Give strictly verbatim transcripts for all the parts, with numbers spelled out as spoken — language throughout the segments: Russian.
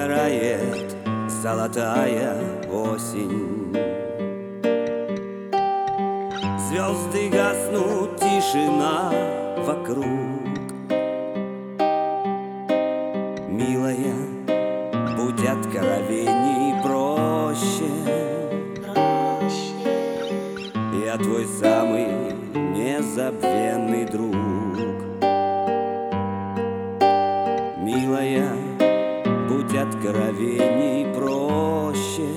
Умирает золотая осень, звезды гаснут, тишина вокруг. Милая, будь откровенней проще, я твой самый незабвенный друг. Милая, будь откровенней проще,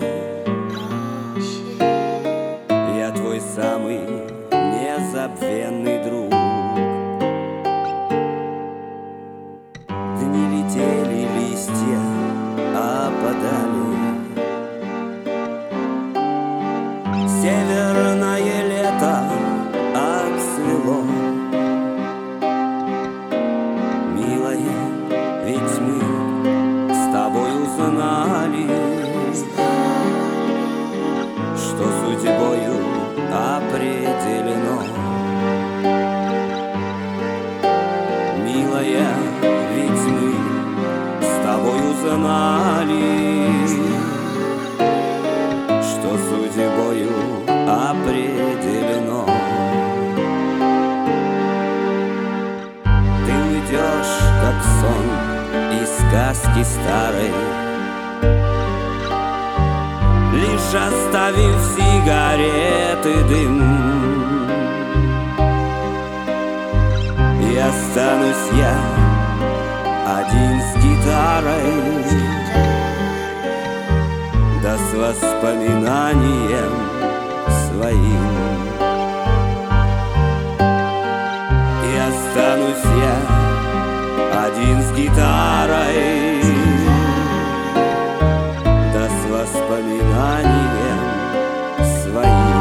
я твой самый незабвенный друг. Дни летели, листья опадали, северное лето отцвело. Милая, ведь мы с тобой узнали, что судьбою определено. Милая, ведь мы с тобой узнали, что судьбою определено. Ты уйдешь, как сон из сказки старой, лишь оставив сигареты дым. И останусь я один с гитарой, да с воспоминанием своим. И останусь я один с гитарой, да с воспоминанием своим.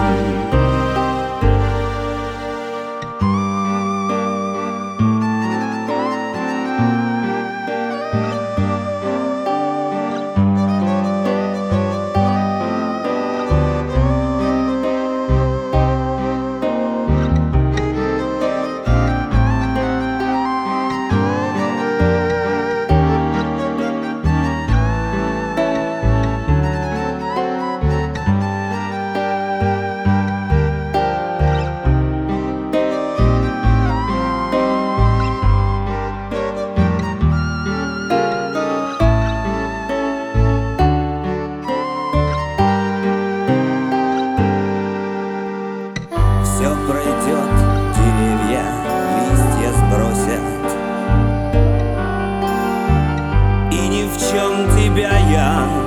Все пройдет, деревья листья сбросят, и ни в чем тебя я